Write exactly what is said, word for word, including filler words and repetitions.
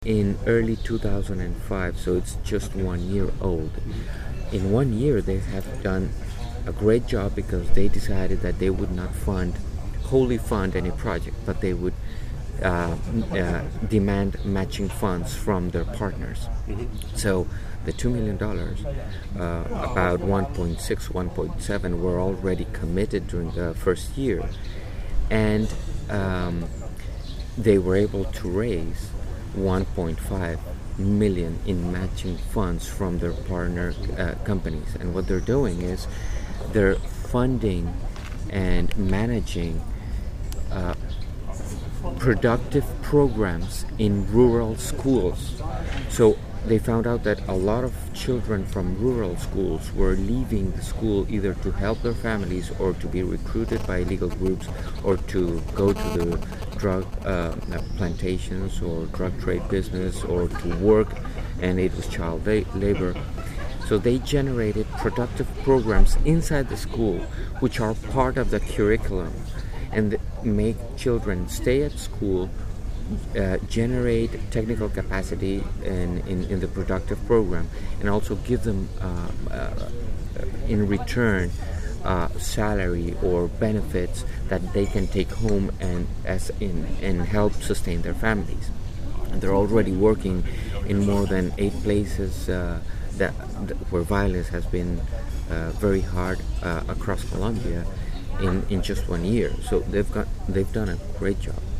in early two thousand five, so it's just one year old. In one year, they have done a great job because they decided that they would not fund, wholly fund any project, but they would uh, uh, demand matching funds from their partners. So the two million dollars, uh, about one point six, one point seven were already committed during the first year, and um, they were able to raise one point five million in matching funds from their partner uh, companies. And what they're doing is they're funding and managing uh, productive programs in rural schools. So they found out that a lot of children from rural schools were leaving the school either to help their families or to be recruited by illegal groups or to go to the drug uh, plantations or drug trade business or to work, and it was child la- labor. So they generated productive programs inside the school which are part of the curriculum and make children stay at school, Uh, generate technical capacity in, in, in the productive program, and also give them uh, uh, in return uh, salary or benefits that they can take home and as in and help sustain their families. And they're already working in more than eight places uh, that, that where violence has been uh, very hard uh, across Colombia in, in just one year. So they've got they've done a great job.